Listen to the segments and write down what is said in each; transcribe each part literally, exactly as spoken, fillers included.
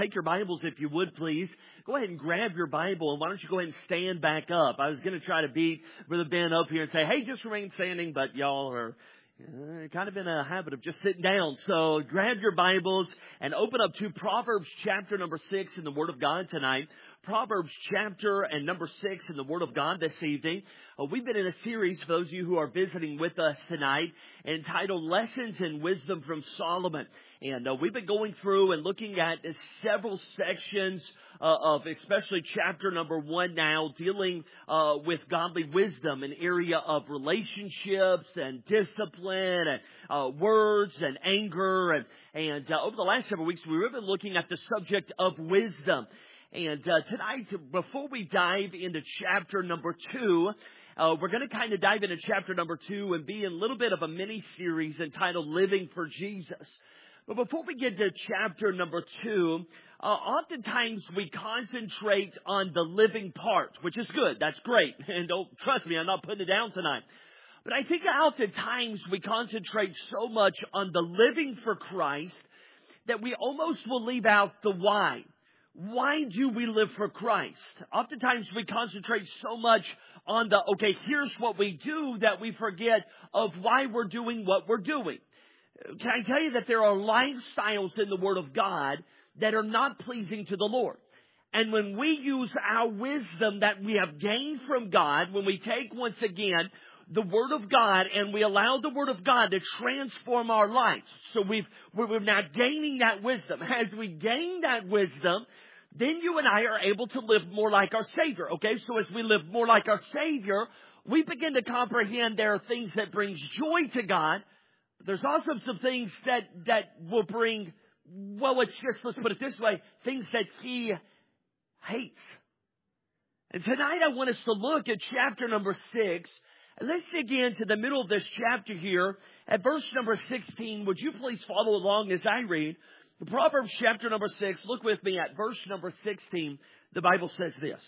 Take your Bibles, if you would, please. Go ahead and grab your Bible, and why don't you go ahead and stand back up. I was going to try to beat Brother Ben up here and say, hey, just remain standing, but y'all are uh, kind of in a habit of just sitting down. So grab your Bibles and open up to Proverbs chapter number six in the Word of God tonight. Proverbs chapter and number six in the Word of God this evening. Uh, we've been in a series, for those of you who are visiting with us tonight, entitled Lessons in Wisdom from Solomon. And uh, we've been going through and looking at uh, several sections uh, of especially chapter number one now, dealing uh, with godly wisdom, an area of relationships and discipline and uh, words and anger. And, and uh, over the last several weeks, we've been looking at the subject of wisdom. And uh, tonight, before we dive into chapter number two, uh, we're going to kind of dive into chapter number two and be in a little bit of a mini-series entitled Living for Jesus. But before we get to chapter number two, uh, oftentimes we concentrate on the living part, which is good. That's great. And don't trust me, I'm not putting it down tonight. But I think oftentimes we concentrate so much on the living for Christ that we almost will leave out the why. Why do we live for Christ? Oftentimes we concentrate so much on the, okay, here's what we do, that we forget of why we're doing what we're doing. Can I tell you that there are lifestyles in the Word of God that are not pleasing to the Lord? And when we use our wisdom that we have gained from God, when we take, once again, the Word of God and we allow the Word of God to transform our lives. So we've, we're now gaining that wisdom. As we gain that wisdom, then you and I are able to live more like our Savior. Okay, so as we live more like our Savior, we begin to comprehend there are things that brings joy to God. There's also some things that, that will bring, well, it's just, let's put it this way, things that He hates. And tonight I want us to look at chapter number six. And let's dig into the middle of this chapter here at verse number sixteen. Would you please follow along as I read? The Proverbs chapter number six, look with me at verse number sixteen. The Bible says this.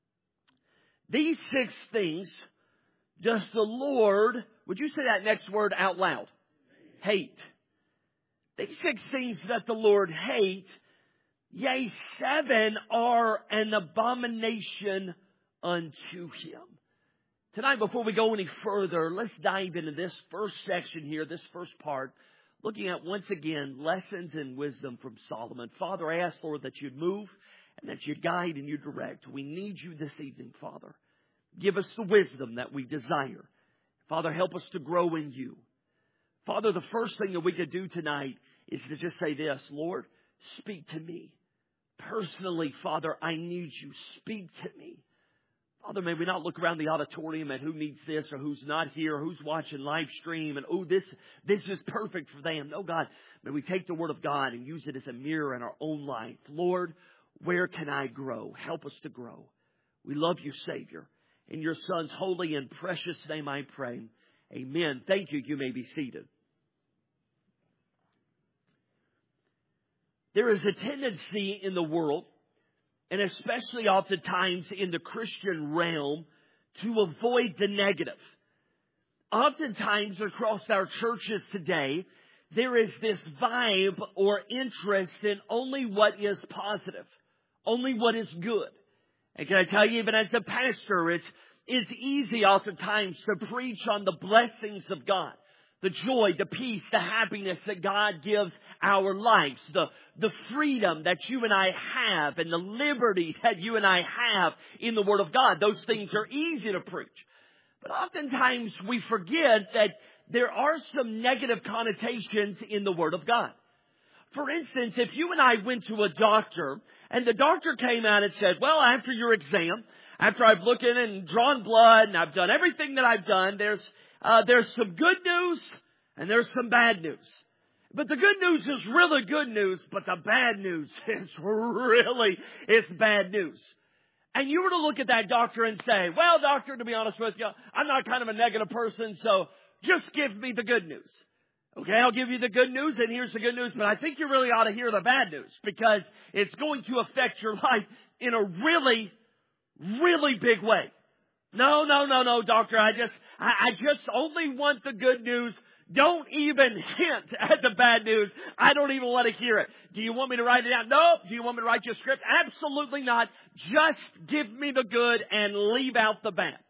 These six things does the Lord, would you say that next word out loud? Hate. These six things that the Lord hates, yea, seven are an abomination unto Him. Tonight, before we go any further, let's dive into this first section here, this first part, looking at, once again, lessons in wisdom from Solomon. Father, I ask, Lord, that you'd move and that you'd guide and you direct. We need you this evening, Father. Give us the wisdom that we desire. Father, help us to grow in you. Father, the first thing that we could do tonight is to just say this, Lord, speak to me. Personally, Father, I need you. Speak to me. Father, may we not look around the auditorium at who needs this or who's not here, or who's watching live stream, and, oh, this, this is perfect for them. No, God, may we take the Word of God and use it as a mirror in our own life. Lord, where can I grow? Help us to grow. We love you, Savior. In your Son's holy and precious name I pray. Amen. Thank you. You may be seated. There is a tendency in the world, and especially oftentimes in the Christian realm, to avoid the negative. Oftentimes across our churches today, there is this vibe or interest in only what is positive, only what is good. And can I tell you, even as a pastor, it's It's easy oftentimes to preach on the blessings of God, the joy, the peace, the happiness that God gives our lives, the, the freedom that you and I have and the liberty that you and I have in the Word of God. Those things are easy to preach. But oftentimes we forget that there are some negative connotations in the Word of God. For instance, if you and I went to a doctor and the doctor came out and said, well, after your exam, after I've looked in and drawn blood and I've done everything that I've done, there's uh, there's some good news and there's some bad news. But the good news is really good news, but the bad news is really is bad news. And you were to look at that doctor and say, well, doctor, to be honest with you, I'm not kind of a negative person, so just give me the good news. Okay, I'll give you the good news, and here's the good news, but I think you really ought to hear the bad news because it's going to affect your life in a really Really big way. No, no, no, no, doctor. I just, I, I just only want the good news. Don't even hint at the bad news. I don't even want to hear it. Do you want me to write it down? Nope. Do you want me to write you a script? Absolutely not. Just give me the good and leave out the bad.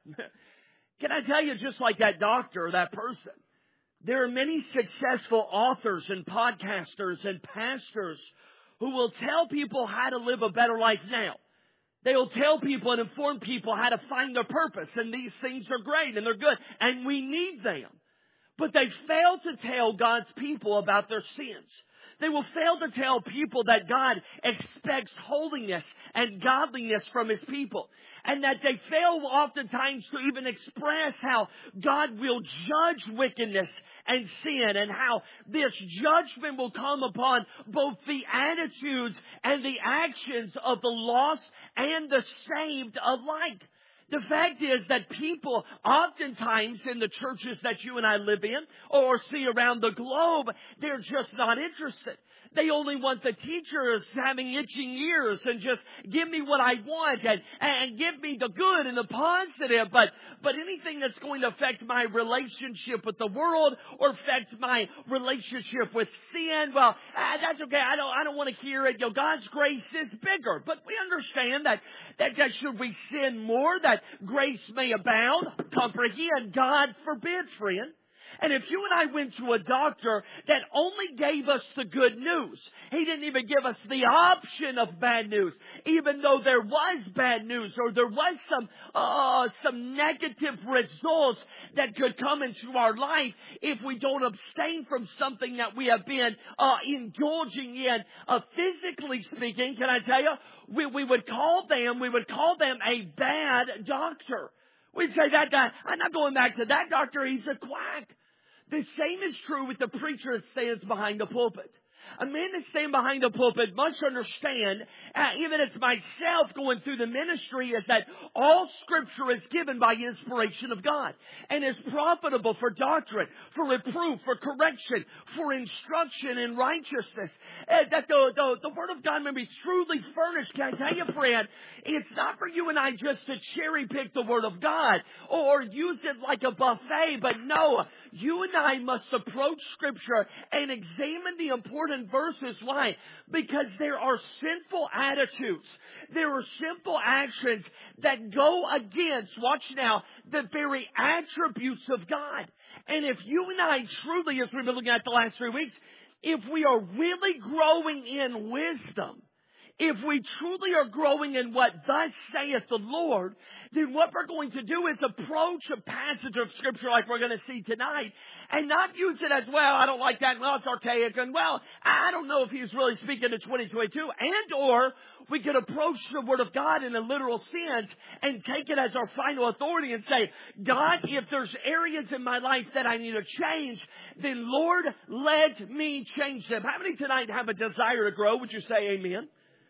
Can I tell you, just like that doctor or that person, there are many successful authors and podcasters and pastors who will tell people how to live a better life now. They will tell people and inform people how to find their purpose. And these things are great and they're good. And we need them. But they fail to tell God's people about their sins. They will fail to tell people that God expects holiness and godliness from His people. And that they fail oftentimes to even express how God will judge wickedness and sin. And how this judgment will come upon both the attitudes and the actions of the lost and the saved alike. The fact is that people oftentimes in the churches that you and I live in or see around the globe, they're just not interested. They only want the teachers having itching ears and just give me what I want and, and give me the good and the positive. But, but anything that's going to affect my relationship with the world or affect my relationship with sin, well, uh, that's okay. I don't, I don't want to hear it. You know, God's grace is bigger. But we understand that, that, that should we sin more, that grace may abound. Comprehend. God forbid, friend. And if you and I went to a doctor that only gave us the good news, he didn't even give us the option of bad news, even though there was bad news or there was some uh, some negative results that could come into our life if we don't abstain from something that we have been uh, indulging in. Uh, physically speaking, can I tell you, we, we would call them, we would call them a bad doctor. We'd say that guy, I'm not going back to that doctor, he's a quack. The same is true with the preacher that stands behind the pulpit. A man that's standing behind the pulpit must understand, uh, even as myself going through the ministry, is that all Scripture is given by inspiration of God and is profitable for doctrine, for reproof, for correction, for instruction in righteousness. Uh, that the, the, the Word of God may be truly furnished. Can I tell you, friend, it's not for you and I just to cherry pick the Word of God or use it like a buffet, but no, you and I must approach Scripture and examine the important verses. Why? Because there are sinful attitudes. There are sinful actions that go against, watch now, the very attributes of God. And if you and I truly, as we've been looking at the last three weeks, if we are really growing in wisdom, if we truly are growing in what thus saith the Lord, then what we're going to do is approach a passage of Scripture like we're going to see tonight and not use it as, well, I don't like that, well, it's archaic, and well, I don't know if he's really speaking to twenty twenty-two, and or we could approach the Word of God in a literal sense and take it as our final authority and say, God, if there's areas in my life that I need to change, then Lord, let me change them. How many tonight have a desire to grow? Would you say amen?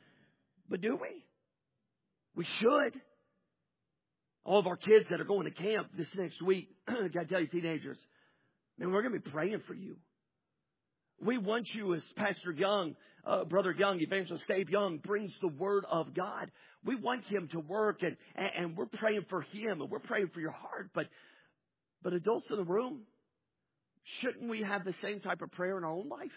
But do we? We should. All of our kids that are going to camp this next week, I got to tell you, teenagers, man, we're going to be praying for you. We want you, as Pastor Young, uh, Brother Young, Evangelist Dave Young, brings the Word of God. We want him to work, and, and, and we're praying for him, and we're praying for your heart. But, but adults in the room, shouldn't we have the same type of prayer in our own life?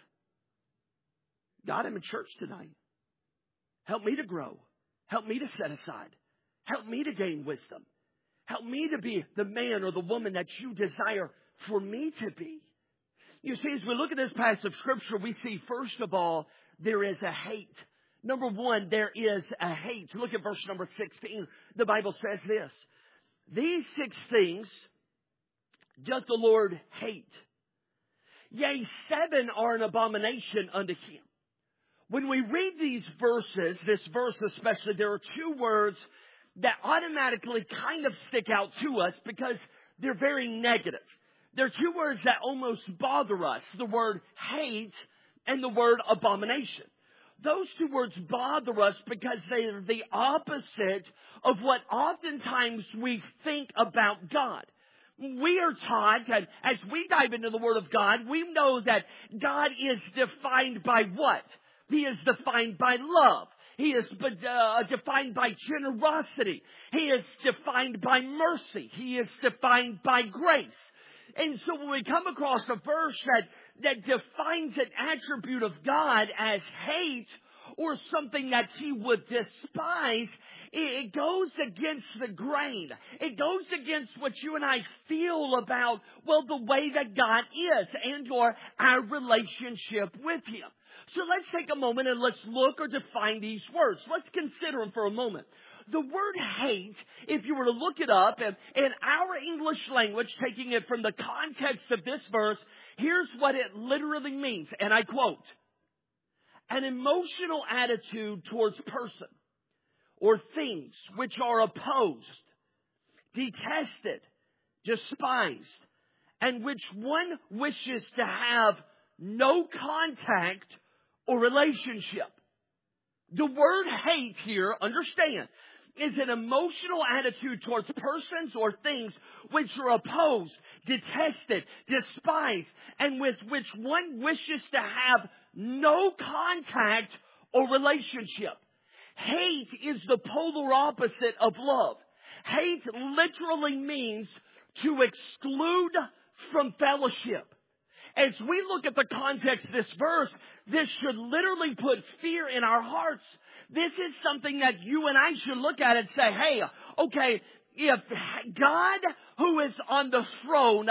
God, I'm in church tonight. Help me to grow. Help me to set aside. Help me to gain wisdom. Help me to be the man or the woman that you desire for me to be. You see, as we look at this passage of Scripture, we see, first of all, there is a hate. Number one, there is a hate. Look at verse number sixteen. The Bible says this. These six things doth the Lord hate. Yea, seven are an abomination unto him. When we read these verses, this verse especially, there are two words that automatically kind of stick out to us because they're very negative. There are two words that almost bother us, the word hate and the word abomination. Those two words bother us because they are the opposite of what oftentimes we think about God. We are taught, and as we dive into the Word of God, we know that God is defined by what? He is defined by love. He is uh, defined by generosity. He is defined by mercy. He is defined by grace. And so when we come across a verse that, that defines an attribute of God as hate or something that He would despise, it, it goes against the grain. It goes against what you and I feel about, well, the way that God is and or our relationship with Him. So let's take a moment and let's look or define these words. Let's consider them for a moment. The word hate, if you were to look it up in, in our English language, taking it from the context of this verse, here's what it literally means, and I quote, an emotional attitude towards person or things which are opposed, detested, despised, and which one wishes to have no contact or relationship. The word hate here, understand, is an emotional attitude towards persons or things which are opposed, detested, despised, and with which one wishes to have no contact or relationship. Hate is the polar opposite of love. Hate literally means to exclude from fellowship. As we look at the context of this verse, this should literally put fear in our hearts. This is something that you and I should look at and say, hey, okay, if God, who is on the throne,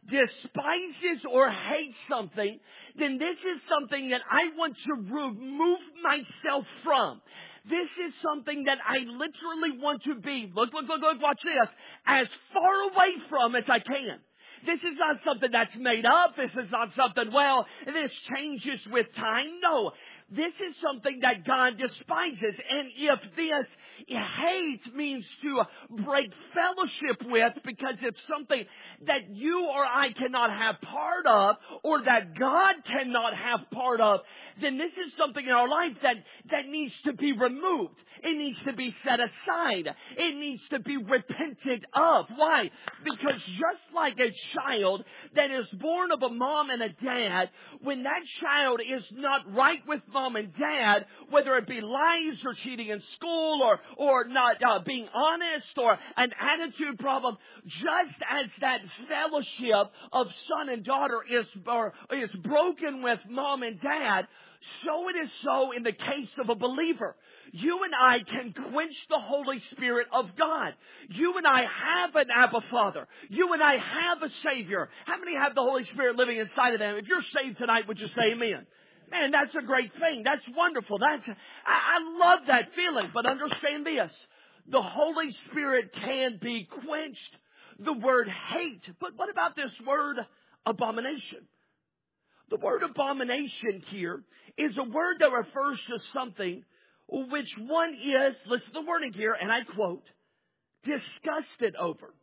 despises or hates something, then this is something that I want to remove myself from. This is something that I literally want to be, look, look, look, look, watch this, as far away from as I can. This is not something that's made up. This is not something, well, this changes with time. No, this is something that God despises. And if this hate means to break fellowship with because it's something that you or I cannot have part of or that God cannot have part of, then this is something in our life that, that needs to be removed. It needs to be set aside. It needs to be repented of. Why? Because just like a child that is born of a mom and a dad, when that child is not right with mom and dad, whether it be lies or cheating in school or, or not uh, being honest or an attitude problem, just as that fellowship of son and daughter is, or, is broken with mom and dad, so it is so in the case of a believer. You and I can quench the Holy Spirit of God. You and I have an Abba Father. You and I have a Savior. How many have the Holy Spirit living inside of them? If you're saved tonight, would you say amen? Man, that's a great thing. That's wonderful. That's I, I love that feeling. But understand this. The Holy Spirit can be quenched. The word hate. But what about this word abomination? The word abomination here is a word that refers to something which one is, listen to the wording here, and I quote, disgusted over.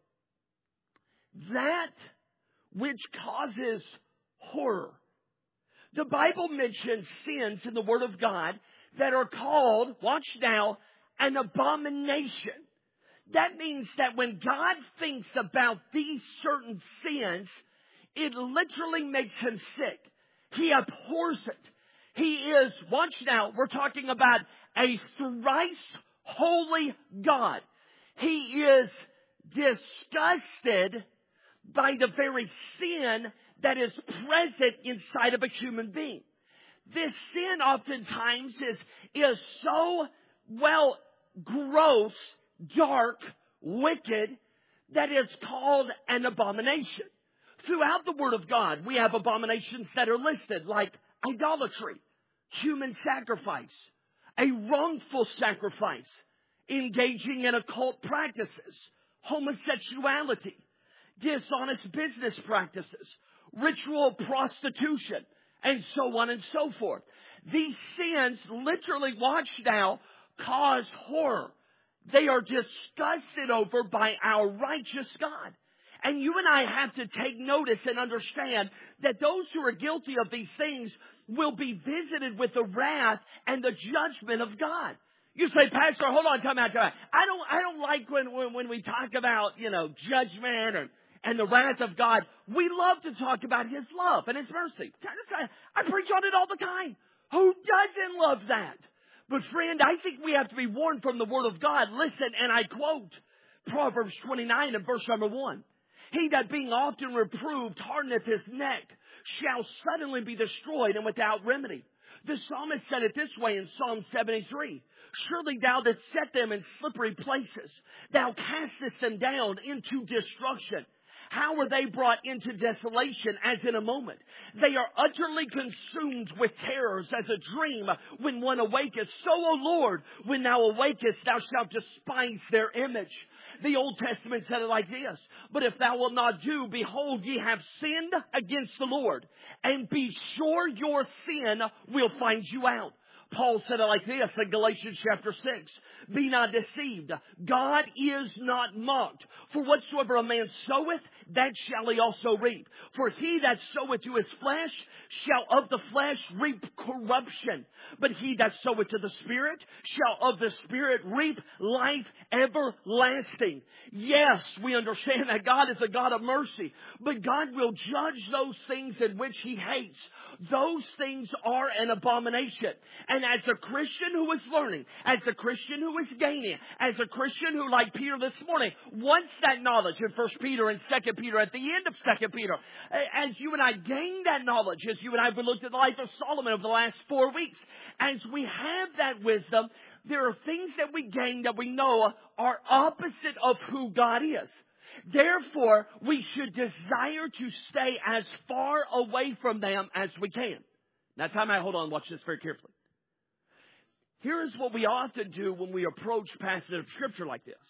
That which causes horror. The Bible mentions sins in the Word of God that are called, watch now, an abomination. That means that when God thinks about these certain sins, it literally makes Him sick. He abhors it. He is, watch now, we're talking about a thrice holy God. He is disgusted by the very sin that is present inside of a human being. This sin oftentimes is, is so, well, gross, dark, wicked, that it's called an abomination. Throughout the Word of God, we have abominations that are listed like idolatry, human sacrifice, a wrongful sacrifice, engaging in occult practices, homosexuality, dishonest business practices, ritual prostitution, and so on and so forth. These sins, literally, watch now, cause horror. They are disgusted over by our righteous God. And you and I have to take notice and understand that those who are guilty of these things will be visited with the wrath and the judgment of God. You say, Pastor, hold on, time out, time out. I don't, I don't like when, when, when we talk about, you know, judgment or, and the wrath of God. We love to talk about His love and His mercy. I preach on it all the time. Who doesn't love that? But friend, I think we have to be warned from the Word of God. Listen, and I quote Proverbs twenty-nine and verse number one. He that being often reproved hardeneth his neck shall suddenly be destroyed and without remedy. The psalmist said it this way in Psalm seventy-three. Surely thou didst set them in slippery places. Thou castest them down into destruction. How are they brought into desolation as in a moment? They are utterly consumed with terrors as a dream when one awaketh. So, O Lord, when thou awakest, thou shalt despise their image. The Old Testament said it like this. But if thou wilt not do, behold, ye have sinned against the Lord. And be sure your sin will find you out. Paul said it like this in Galatians chapter six. Be not deceived. God is not mocked. For whatsoever a man soweth, that shall he also reap. For he that soweth to his flesh shall of the flesh reap corruption. But he that soweth to the Spirit shall of the Spirit reap life everlasting. Yes, we understand that God is a God of mercy. But God will judge those things in which he hates. Those things are an abomination. And as a Christian who is learning, as a Christian who is gaining, as a Christian who, like Peter this morning, wants that knowledge in First Peter and Second Peter, at the end of Second Peter, as you and I gain that knowledge, as you and I have looked at the life of Solomon over the last four weeks, as we have that wisdom, there are things that we gain that we know are opposite of who God is. Therefore, we should desire to stay as far away from them as we can. Now, time I hold on, watch this very carefully. Here is what we often do when we approach passages of Scripture like this.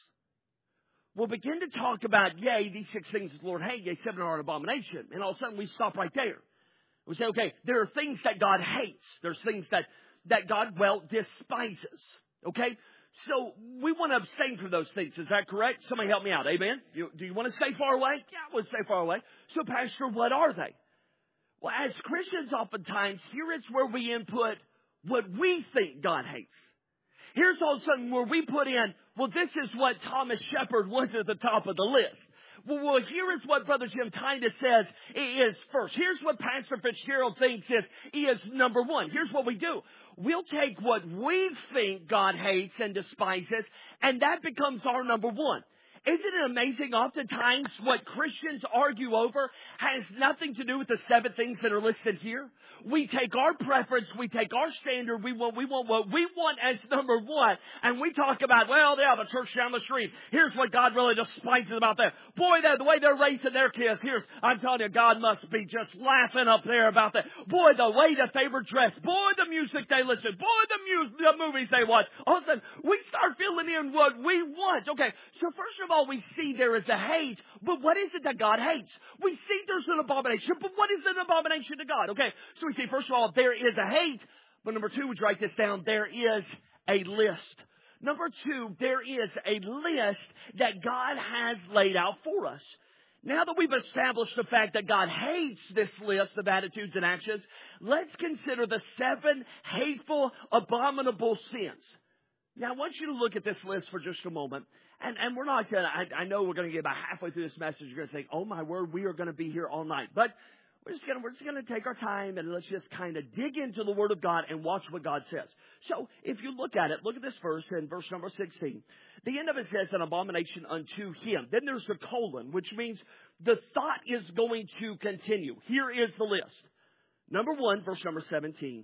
We'll begin to talk about, yea, these six things that the Lord hates, yea, seven are an abomination. And all of a sudden we stop right there. We say, okay, there are things that God hates. There's things that, that God, well, despises. Okay? So we want to abstain from those things. Is that correct? Somebody help me out. Amen? You, do you want to stay far away? Yeah, I want to stay far away. So, Pastor, what are they? Well, as Christians, oftentimes, here it's where we input what we think God hates. Here's all of a sudden where we put in, well, this is what Thomas Shepard was at the top of the list. Well, well, here is what Brother Jim Titus says is first. Here's what Pastor Fitzgerald thinks is, is number one. Here's what we do. We'll take what we think God hates and despises, and that becomes our number one. Isn't it amazing oftentimes what Christians argue over has nothing to do with the seven things that are listed here? We take our preference, we take our standard, we want, we want what we want as number one, and we talk about, well, they have a church down the street. Here's what God really despises about them. Boy, the way they're raising their kids, here's, I'm telling you, God must be just laughing up there about that. Boy, the way that they were dressed. Boy, the music they listen. Boy, the, mu- the movies they watch. All of a sudden, we start filling in what we want. Okay, so first of all, we see there is a hate, but what is it that God hates? We see there's an abomination, but what is an abomination to God? Okay, so we see, first of all, there is a hate, but number two, would you write this down? There is a list. Number two, there is a list that God has laid out for us. Now that we've established the fact that God hates this list of attitudes and actions, let's consider the seven hateful, abominable sins. Now, I want you to look at this list for just a moment. And, and we're not going to, I, I know we're going to get about halfway through this message. You're going to think, oh my word, we are going to be here all night. But we're just going to, we're just going to take our time and let's just kind of dig into the Word of God and watch what God says. So if you look at it, look at this verse in verse number sixteen. The end of it says an abomination unto him. Then there's the colon, which means the thought is going to continue. Here is the list. Number one, verse number seventeen.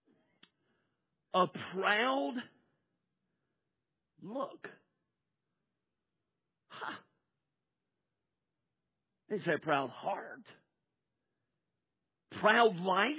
A proud look. Huh. They say proud heart, proud life,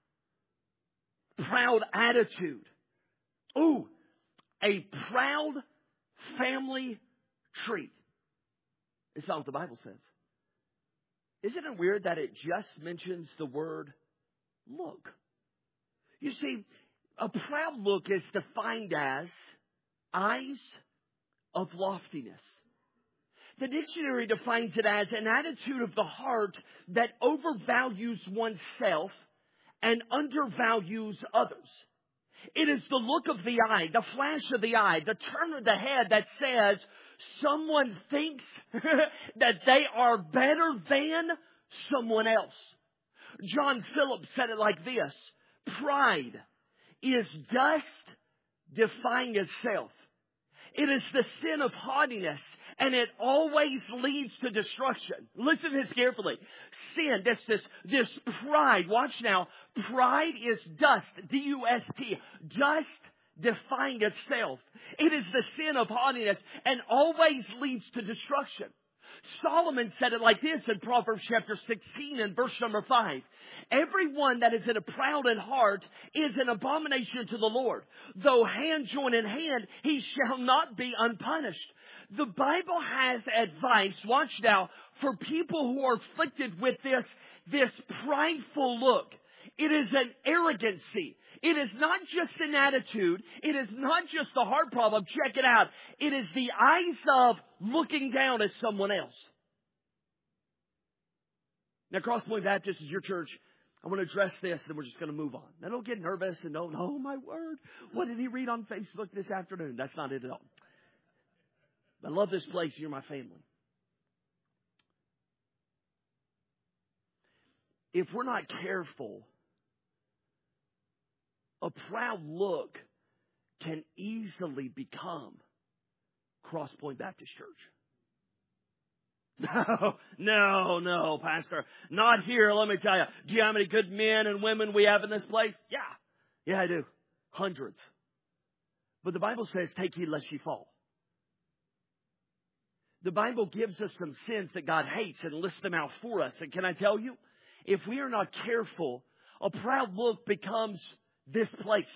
proud attitude. Ooh, a proud family tree. It's not what the Bible says. Isn't it weird that it just mentions the word look? You see, a proud look is defined as eyes of loftiness. The dictionary defines it as an attitude of the heart that overvalues oneself and undervalues others. It is the look of the eye, the flash of the eye, the turn of the head that says someone thinks that they are better than someone else. John Phillips said it like this: pride is dust defying itself. It is the sin of haughtiness, and it always leads to destruction. Listen to this carefully. Sin, this, this, this pride. Watch now. Pride is dust. D U S T. Dust defying itself. It is the sin of haughtiness and always leads to destruction. Solomon said it like this in Proverbs chapter sixteen and verse number five. Everyone that is in a proud in heart is an abomination to the Lord. Though hand join in hand, he shall not be unpunished. The Bible has advice, watch now, for people who are afflicted with this, this prideful look. It is an arrogancy. It is not just an attitude. It is not just a heart problem. Check it out. It is the eyes of looking down at someone else. Now, Crosspoint Baptist is your church. I want to address this, and we're just going to move on. Now, don't get nervous and don't, oh, my word. What did he read on Facebook this afternoon? That's not it at all. I love this place. You're my family. If we're not careful, a proud look can easily become Crosspoint Baptist Church. No, no, no, Pastor. Not here, let me tell you. Do you know how many good men and women we have in this place? Yeah. Yeah, I do. Hundreds. But the Bible says, take heed lest ye fall. The Bible gives us some sins that God hates and lists them out for us. And can I tell you, if we are not careful, a proud look becomes this place.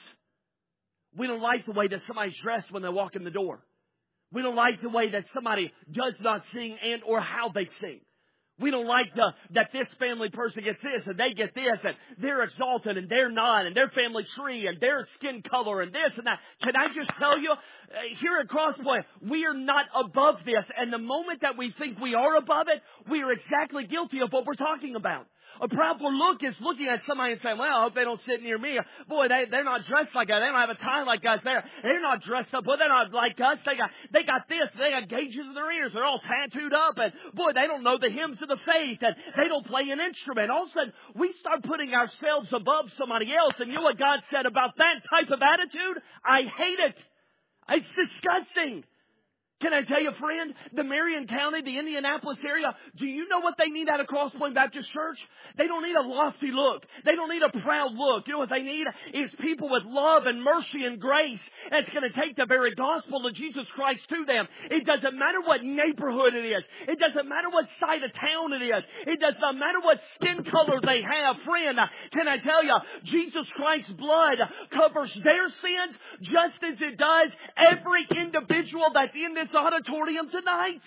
We don't like the way that somebody's dressed when they walk in the door. We don't like the way that somebody does not sing and or how they sing. We don't like the, that this family person gets this and they get this and they're exalted and they're not and their family tree and their skin color and this and that. Can I just tell you, here at Crosspoint, we are not above this. And the moment that we think we are above it, we are exactly guilty of what we're talking about. A proudful look is looking at somebody and saying, well, I hope they don't sit near me. Boy, they, they're not dressed like us. They don't have a tie like us. They're, they're not dressed up. Boy, they're not like us. They got, they got this. They got gauges in their ears. They're all tattooed up. And boy, they don't know the hymns of the faith. And they don't play an instrument. All of a sudden, we start putting ourselves above somebody else. And you know what God said about that type of attitude? I hate it. It's disgusting. Can I tell you, friend, the Marion County, the Indianapolis area, do you know what they need out of Crosspoint Baptist Church? They don't need a lofty look. They don't need a proud look. You know what they need? Is people with love and mercy and grace that's going to take the very gospel of Jesus Christ to them. It doesn't matter what neighborhood it is. It doesn't matter what side of town it is. It does not matter what skin color they have. Friend, can I tell you, Jesus Christ's blood covers their sins just as it does every individual that's in this auditorium tonight.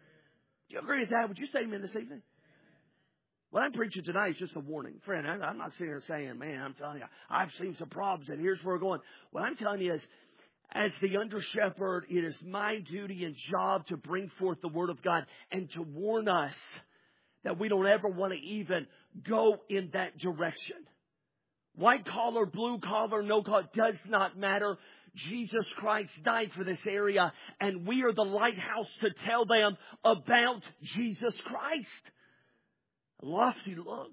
Do you agree with that? Would you say amen this evening? What I'm preaching tonight is just a warning. Friend, I'm not sitting here saying, man, I'm telling you, I've seen some problems and here's where we're going. What I'm telling you is, as the under shepherd, it is my duty and job to bring forth the word of God and to warn us that we don't ever want to even go in that direction. White collar, blue collar, no collar, does not matter. Jesus Christ died for this area, and we are the lighthouse to tell them about Jesus Christ. A lofty look.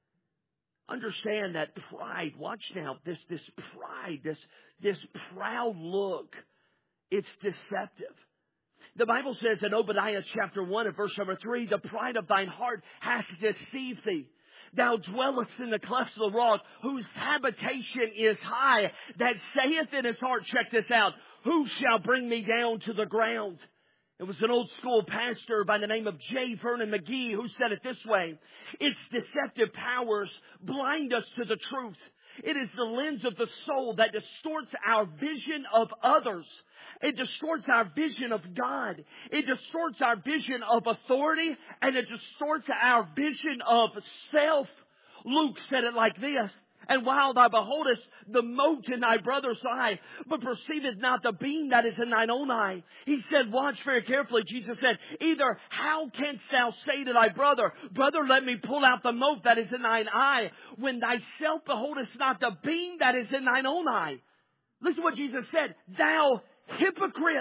Understand that pride. Watch now, this, this pride, this, this proud look, it's deceptive. The Bible says in Obadiah chapter one and verse number three, the pride of thine heart hath deceived thee. Thou dwellest in the clefts of the rock, whose habitation is high, that saith in his heart, check this out, who shall bring me down to the ground? It was an old school pastor by the name of J. Vernon McGee who said it this way. Its deceptive powers blind us to the truth. It is the lens of the soul that distorts our vision of others. It distorts our vision of God. It distorts our vision of authority. And it distorts our vision of self. Luke said it like this. And while thou beholdest the mote in thy brother's eye, but perceivest not the beam that is in thine own eye. He said, watch very carefully. Jesus said, either how canst thou say to thy brother, brother, let me pull out the mote that is in thine eye, when thyself beholdest not the beam that is in thine own eye. Listen to what Jesus said. Thou hypocrite.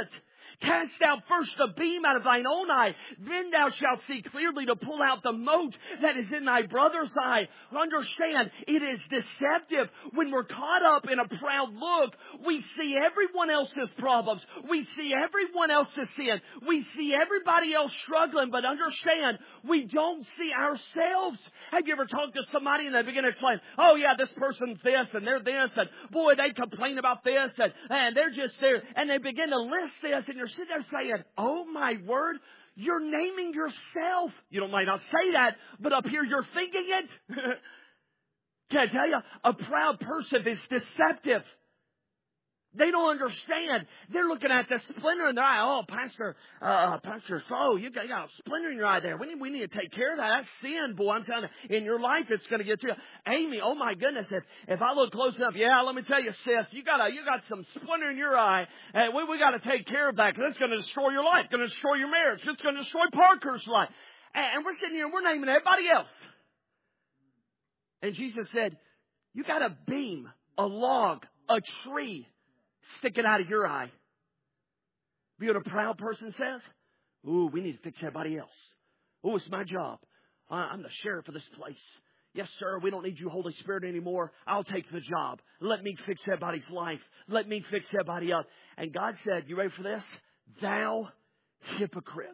Cast out first the beam out of thine own eye, then thou shalt see clearly to pull out the mote that is in thy brother's eye. Understand, it is deceptive. When we're caught up in a proud look, we see everyone else's problems. We see everyone else's sin. We see everybody else struggling, but understand, we don't see ourselves. Have you ever talked to somebody and they begin to explain, oh yeah, this person's this and they're this, and boy, they complain about this, and, and they're just there, and they begin to list this, and you're sitting there saying, oh my word, you're naming yourself. You don't might not say that, but up here you're thinking it. Can I tell you, a proud person is deceptive. They don't understand. They're looking at the splinter in their eye. Oh, Pastor, uh, Pastor, oh, you got, you got a splinter in your eye there. We need, we need to take care of that. That's sin, boy. I'm telling you, in your life, it's going to get to you. Amy, oh my goodness, if, if I look close enough, yeah, let me tell you, sis, you got a, you got some splinter in your eye, and we, we got to take care of that because it's going to destroy your life. It's going to destroy your marriage. It's going to destroy Parker's life. And, and we're sitting here and we're naming everybody else. And Jesus said, you got a beam, a log, a tree sticking out of your eye. You know what a proud person says? Ooh, we need to fix everybody else. Oh, it's my job. I'm the sheriff of this place. Yes, sir, we don't need you, Holy Spirit, anymore. I'll take the job. Let me fix everybody's life. Let me fix everybody else. And God said, you ready for this? Thou hypocrite.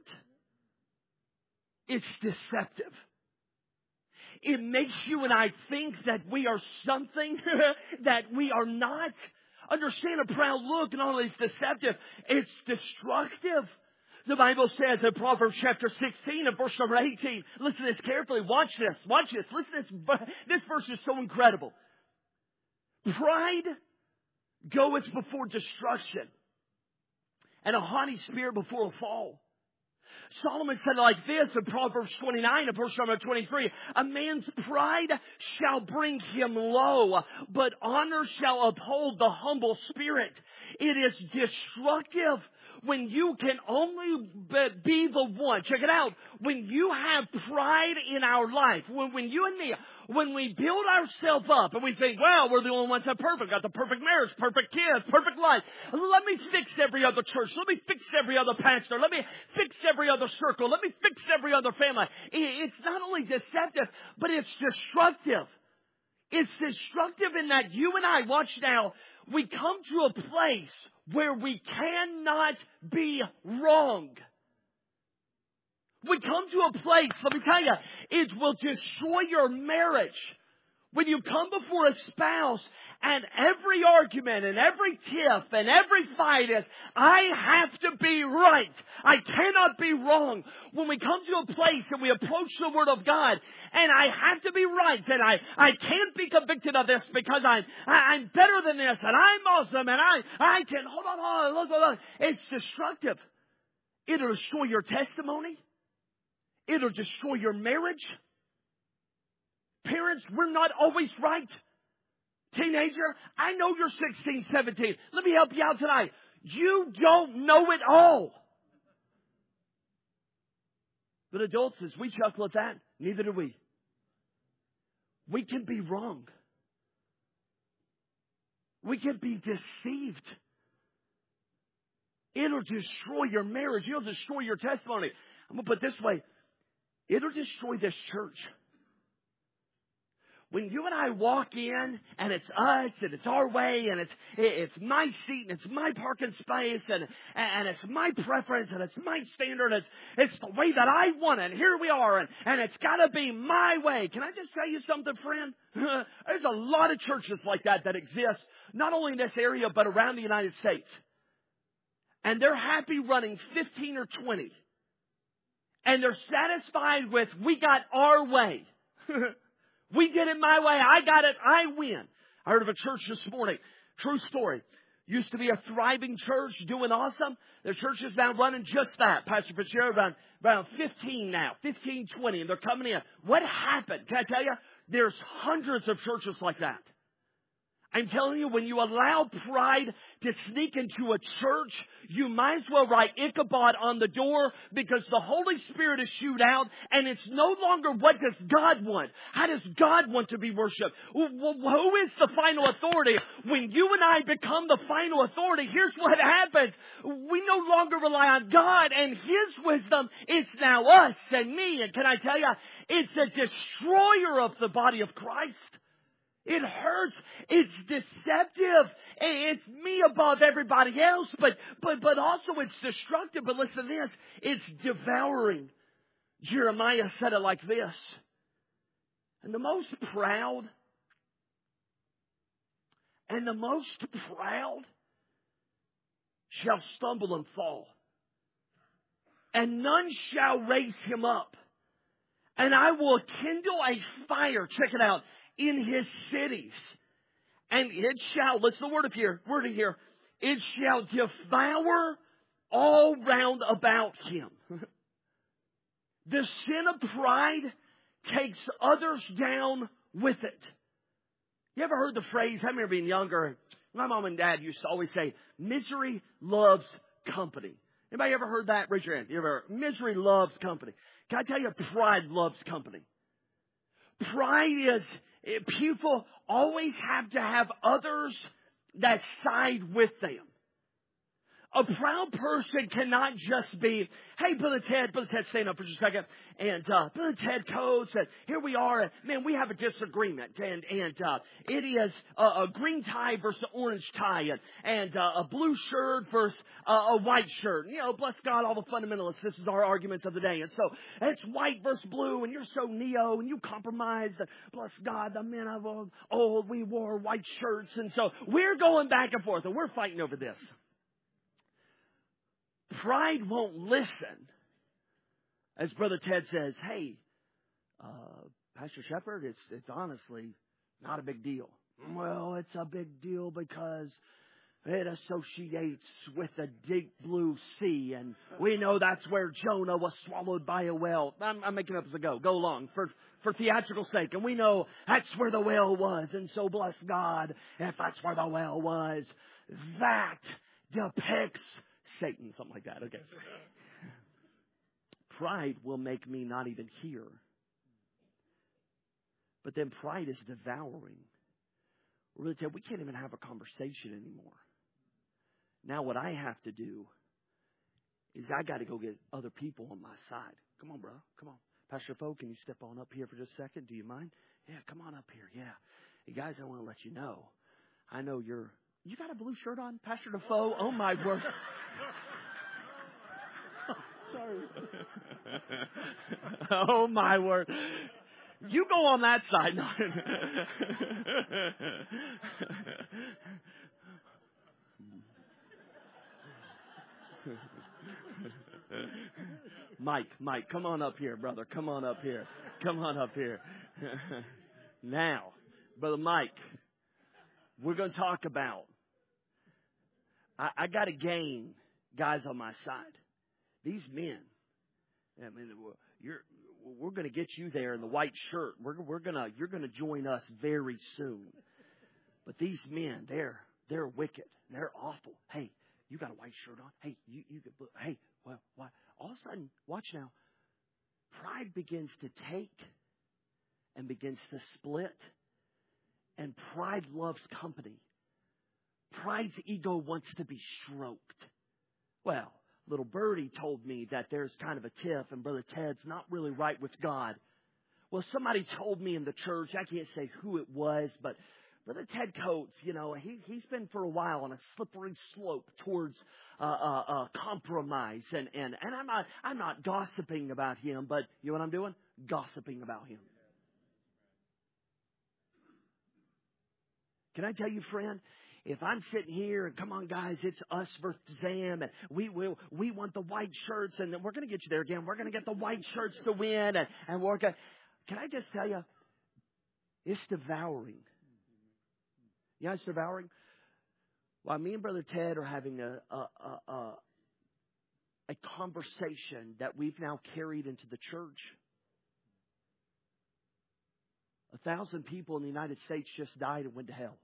It's deceptive. It makes you and I think that we are something that we are not. Understand, a proud look not only is deceptive, it's destructive. The Bible says in Proverbs chapter sixteen and verse number eighteen, listen to this carefully. Watch this. Watch this. Listen to this. This verse is so incredible. Pride goeth before destruction, and a haughty spirit before a fall. Solomon said it like this in Proverbs twenty-nine and verse number twenty-three. A man's pride shall bring him low, but honor shall uphold the humble spirit. It is destructive when you can only be the one. Check it out. When you have pride in our life, when, when you and me, when we build ourselves up and we think, well, we're the only ones that are perfect, got the perfect marriage, perfect kids, perfect life. Let me fix every other church. Let me fix every other pastor. Let me fix every other circle. Let me fix every other family. It's not only deceptive, but it's destructive. It's destructive in that you and I, watch now, we come to a place where we cannot be wrong. We come to a place, let me tell you, it will destroy your marriage. When you come before a spouse and every argument and every tiff and every fight is, I have to be right. I cannot be wrong. When we come to a place and we approach the Word of God and I have to be right and I, I can't be convicted of this because I'm, I, I'm better than this and I'm awesome and I, I can, hold on, hold on, look, hold on. It's destructive. It'll destroy your testimony. It'll destroy your marriage. Parents, we're not always right. Teenager, I know you're sixteen, seventeen. Let me help you out tonight. You don't know it all. But adults, as we chuckle at that, neither do we. We can be wrong. We can be deceived. It'll destroy your marriage. It'll destroy your testimony. I'm going to put it this way. It'll destroy this church. When you and I walk in and it's us and it's our way and it's it's my seat and it's my parking space and and it's my preference and it's my standard and it's, it's the way that I want it. And here we are and, and it's got to be my way. Can I just tell you something, friend? There's a lot of churches like that that exist, not only in this area but around the United States. And they're happy running fifteen or twenty. And they're satisfied with, we got our way. We did it my way. I got it. I win. I heard of a church this morning. True story. Used to be a thriving church doing awesome. The church is now running just that. Pastor Fitzgerald around, around fifteen now. fifteen, twenty. And they're coming in. What happened? Can I tell you? There's hundreds of churches like that. I'm telling you, when you allow pride to sneak into a church, you might as well write Ichabod on the door because the Holy Spirit is shooed out and it's no longer what does God want. How does God want to be worshipped? Who is the final authority? When you and I become the final authority, here's what happens. We no longer rely on God and His wisdom. It's now us and me. And can I tell you, it's a destroyer of the body of Christ. It hurts. It's deceptive. It's me above everybody else, but, but, but also it's destructive. But listen to this. It's devouring. Jeremiah said it like this. And the most proud, and the most proud shall stumble and fall. And none shall raise him up. And I will kindle a fire, check it out, in his cities. And it shall, listen to the word of here, word of here, it shall devour all round about him. The sin of pride takes others down with it. You ever heard the phrase, I remember being younger, my mom and dad used to always say, misery loves company. Anybody ever heard that? Raise your hand. You ever heard? Misery loves company. Can I tell you, pride loves company. Pride is, people always have to have others that side with them. A proud person cannot just be, hey, Brother Ted, Brother Ted, stand up for just a second. And uh, Brother Ted Coates, and here we are. And, man, we have a disagreement. And and uh, it is a, a green tie versus an orange tie. And, and uh, a blue shirt versus uh, a white shirt. And, you know, bless God, all the fundamentalists, this is our arguments of the day. And so it's white versus blue, and you're so neo, and you compromise. And bless God, the men of old, we wore white shirts. And so we're going back and forth, and we're fighting over this. Pride won't listen. As Brother Ted says, hey, uh, Pastor Shepherd, it's it's honestly not a big deal. Well, it's a big deal because it associates with the deep blue sea, and we know that's where Jonah was swallowed by a whale. I'm, I'm making up as I go. Go along for for theatrical sake, and we know that's where the whale was. And so, bless God, if that's where the whale was, that depicts Satan, something like that. Okay. Pride will make me not even hear. But then pride is devouring. Really, Ted, we can't even have a conversation anymore. Now what I have to do is I got to go get other people on my side. Come on, bro. Come on. Pastor Foe, can you step on up here for just a second? Do you mind? Yeah, come on up here. Yeah. Hey, guys, I want to let you know. I know you're... You got a blue shirt on, Pastor Defoe? Oh, my word. Sorry. Oh, my word. You go on that side. Mike, Mike, come on up here, brother. Come on up here. Come on up here. Now, Brother Mike, we're going to talk about, I, I got to gain guys on my side. These men, I mean, you're, we're going to get you there in the white shirt. We're, we're going to, you're going to join us very soon. But these men, they're, they're wicked. They're awful. Hey, you got a white shirt on? Hey, you, you get, hey, well, what? All of a sudden, watch now. Pride begins to take and begins to split. And pride loves company. Pride's ego wants to be stroked. Well, little birdie told me that there's kind of a tiff and Brother Ted's not really right with God. Well, somebody told me in the church, I can't say who it was, but Brother Ted Coates, you know, he, he's been for a while on a slippery slope towards uh, uh, uh, compromise. And, and, and I'm not, I'm not gossiping about him, but you know what I'm doing? Gossiping about him. Can I tell you, friend, if I'm sitting here and come on, guys, it's us versus them, and we will, we want the white shirts, and we're going to get you there again. We're going to get the white shirts to win, and, and we're going. Can I just tell you, it's devouring. You know, it's devouring. While me and Brother Ted are having a a, a a a conversation that we've now carried into the church, a thousand people in the United States just died and went to hell.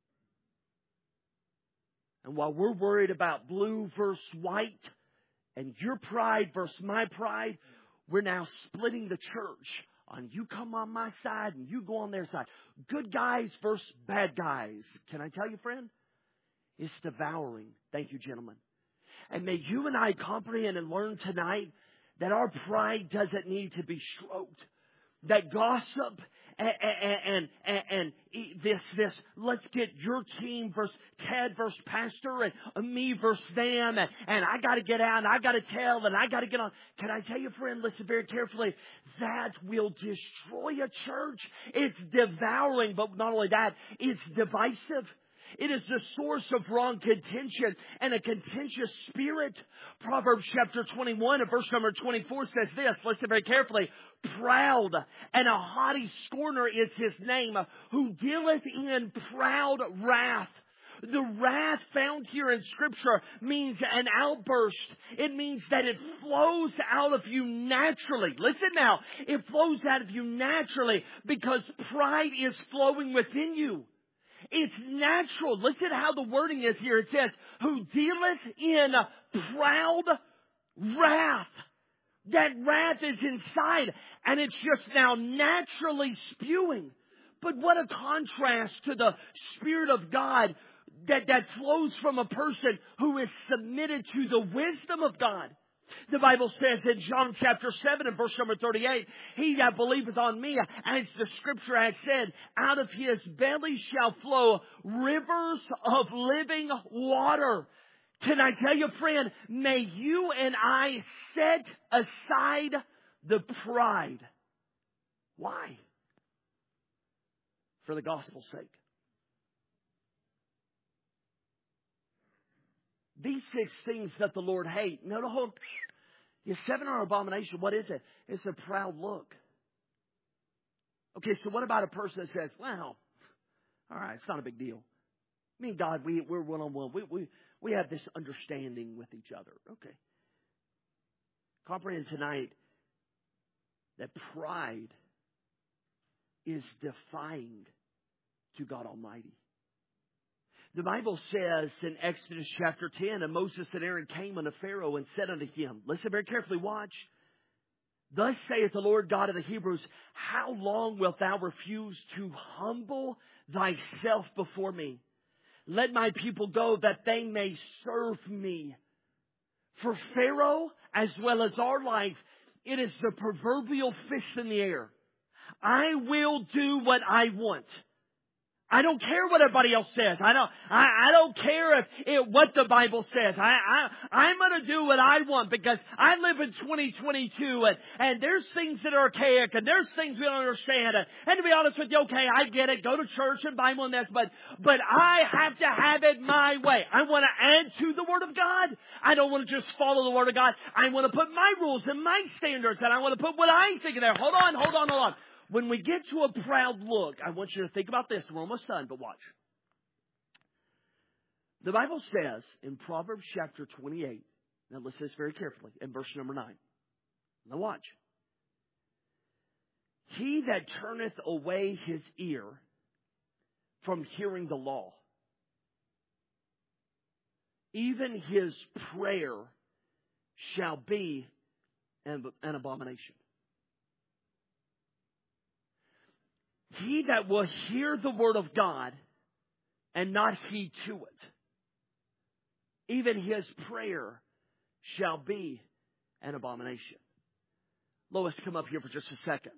And while we're worried about blue versus white and your pride versus my pride, we're now splitting the church on you come on my side and you go on their side. Good guys versus bad guys. Can I tell you, friend? It's devouring. Thank you, gentlemen. And may you and I comprehend and learn tonight that our pride doesn't need to be stroked. That gossip and, and, and, and this, this, let's get your team versus Ted versus Pastor and me versus them. And, and I got to get out and I got to tell and I got to get on. Can I tell you, friend, listen very carefully. That will destroy a church. It's devouring, but not only that, it's divisive. It is the source of wrong contention and a contentious spirit. Proverbs chapter twenty-one and verse number twenty-four says this. Listen very carefully. Proud and a haughty scorner is his name, who dealeth in proud wrath. The wrath found here in Scripture means an outburst. It means that it flows out of you naturally. Listen now. It flows out of you naturally because pride is flowing within you. It's natural. Listen to how the wording is here. It says, who dealeth in proud wrath. That wrath is inside and it's just now naturally spewing. But what a contrast to the Spirit of God that, that flows from a person who is submitted to the wisdom of God. The Bible says in John chapter seven and verse number thirty-eight, he that believeth on me, as the Scripture has said, out of his belly shall flow rivers of living water. Can I tell you, friend, may you and I set aside the pride. Why? For the gospel's sake. These six things that the Lord hates. No, no, hold. The seven are abomination. What is it? It's a proud look. Okay, so what about a person that says, well, all right, it's not a big deal. Me and God, we, we're one-on-one. We, we, we have this understanding with each other. Okay. Comprehend tonight that pride is defying to God Almighty. The Bible says in Exodus chapter ten, and Moses and Aaron came unto Pharaoh and said unto him, listen very carefully, watch. Thus saith the Lord God of the Hebrews, how long wilt thou refuse to humble thyself before me? Let my people go that they may serve me. For Pharaoh, as well as our life, it is the proverbial fist in the air. I will do what I want. I don't care what everybody else says. I don't, I, I don't care if it, what the Bible says. I, I, I'm going to do what I want because I live in twenty twenty-two and, and there's things that are archaic and there's things we don't understand. And, and to be honest with you, okay, I get it. Go to church and Bible and this, but, but I have to have it my way. I want to add to the Word of God. I don't want to just follow the Word of God. I want to put my rules and my standards and I want to put what I think in there. Hold on, hold on, hold on. When we get to a proud look, I want you to think about this. We're almost done, but watch. The Bible says in Proverbs chapter twenty-eight, now listen to this very carefully, in verse number nine. Now watch. He that turneth away his ear from hearing the law, even his prayer shall be an, an abomination. He that will hear the word of God and not heed to it, even his prayer shall be an abomination. Lois, come up here for just a second.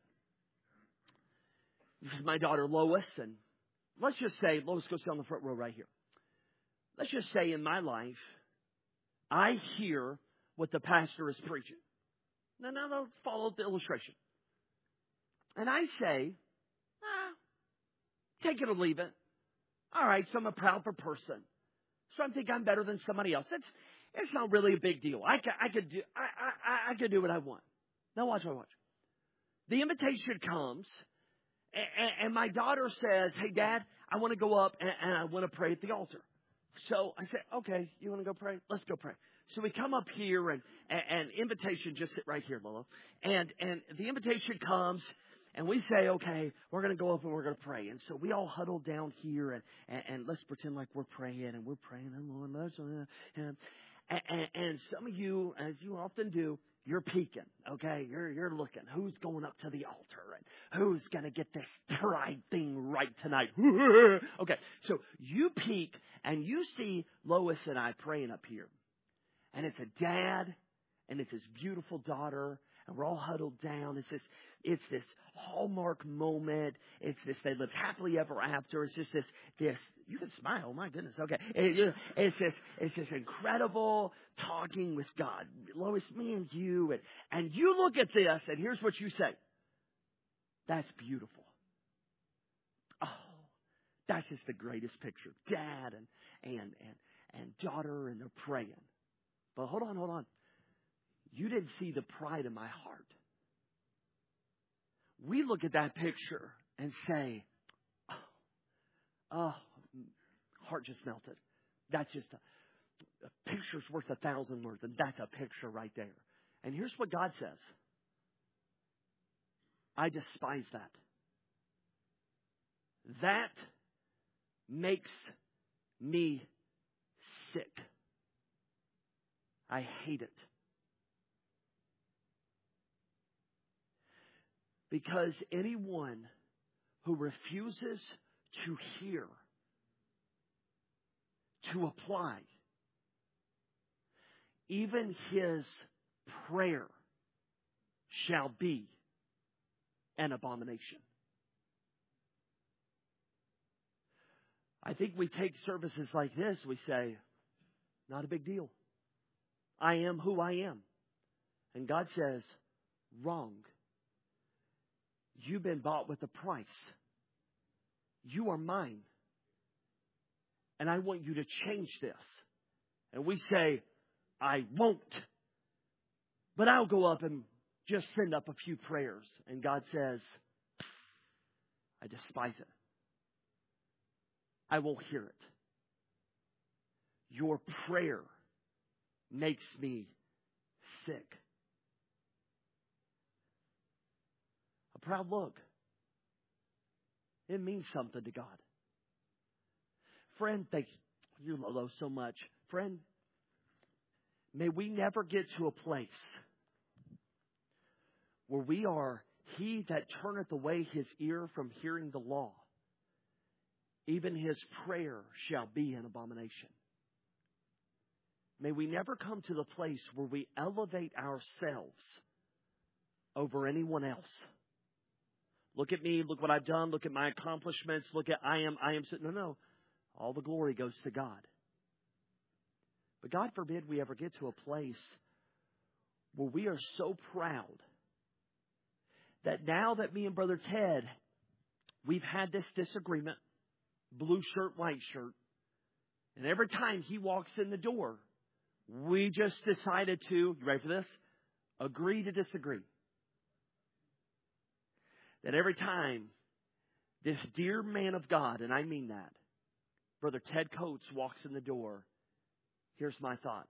This is my daughter Lois, and let's just say, Lois, go sit on the front row right here. Let's just say in my life, I hear what the pastor is preaching. Now, now, now follow the illustration. And I say, take it or leave it. All right, so I'm a proud person. So I think I'm better than somebody else. It's it's not really a big deal. I can, I could do I, I I could do what I want. Now watch, watch, watch. The invitation comes, and, and my daughter says, "Hey, Dad, I want to go up and, and I want to pray at the altar." So I say, "Okay, you want to go pray? Let's go pray." So we come up here, and and, and invitation just sit right here, Lola. And and the invitation comes. And we say, okay, we're going to go up and we're going to pray. And so we all huddle down here and, and, and let's pretend like we're praying and we're praying. And, and, and, and some of you, as you often do, you're peeking, okay? You're, you're looking. Who's going up to the altar and who's going to get this pride thing right tonight? Okay, so you peek and you see Lois and I praying up here. And it's a dad and it's his beautiful daughter. And we're all huddled down. It's this, it's this hallmark moment. It's this, they lived happily ever after. It's just this, this, you can smile. My goodness. Okay. It, you know, it's this, it's this incredible talking with God. Lois, me and you. And, and you look at this and here's what you say. That's beautiful. Oh, that's just the greatest picture. Dad and, and, and, and daughter, and they're praying. But hold on, hold on. You didn't see the pride in my heart. We look at that picture and say, oh, oh heart just melted. That's just a, a picture's worth a thousand words, and that's a picture right there. And here's what God says. I despise that. That makes me sick. I hate it. Because anyone who refuses to hear, to apply, even his prayer shall be an abomination. I think we take services like this, we say, not a big deal. I am who I am. And God says, wrong. You've been bought with a price. You are mine. And I want you to change this. And we say, I won't. But I'll go up and just send up a few prayers. And God says, I despise it. I won't hear it. Your prayer makes me sick. A proud look. It means something to God. Friend, thank you, Lolo, so much. Friend, may we never get to a place where we are, he that turneth away his ear from hearing the law, even his prayer shall be an abomination. May we never come to the place where we elevate ourselves over anyone else. Look at me, look what I've done, look at my accomplishments, look at I am, I am. No, no. All the glory goes to God. But God forbid we ever get to a place where we are so proud that now that me and Brother Ted, we've had this disagreement, blue shirt, white shirt, and every time he walks in the door, we just decided to, you ready for this? Agree to disagree. That every time this dear man of God, and I mean that, Brother Ted Coates walks in the door, here's my thought.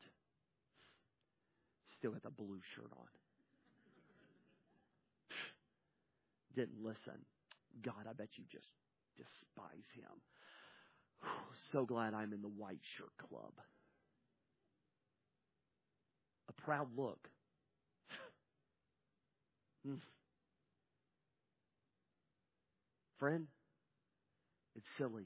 Still got the blue shirt on. Didn't listen. God, I bet you just despise him. So glad I'm in the white shirt club. A proud look. mm. Friend, it's silly.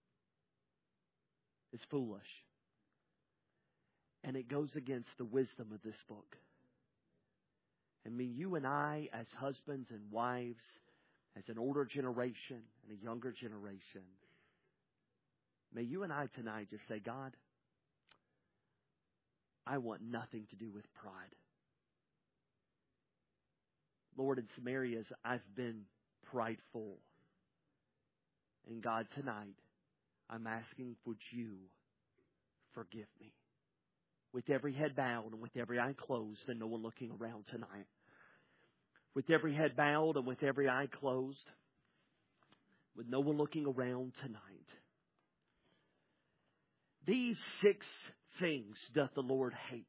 It's foolish. And it goes against the wisdom of this book. I mean, you and I, as husbands and wives, as an older generation and a younger generation, may you and I tonight just say, God, I want nothing to do with pride. Lord, in some areas I've been prideful. And God, tonight, I'm asking, would you forgive me? With every head bowed and with every eye closed and no one looking around tonight. With every head bowed and with every eye closed, with no one looking around tonight. These six things doth the Lord hate.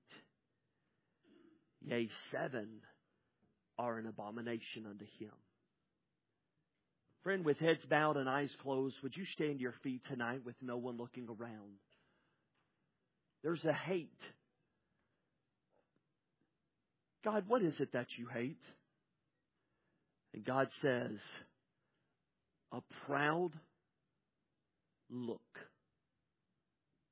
Yea, seven are an abomination unto him. Friend, with heads bowed and eyes closed, would you stand to your feet tonight with no one looking around? There's a hate. God, what is it that you hate? And God says, a proud look.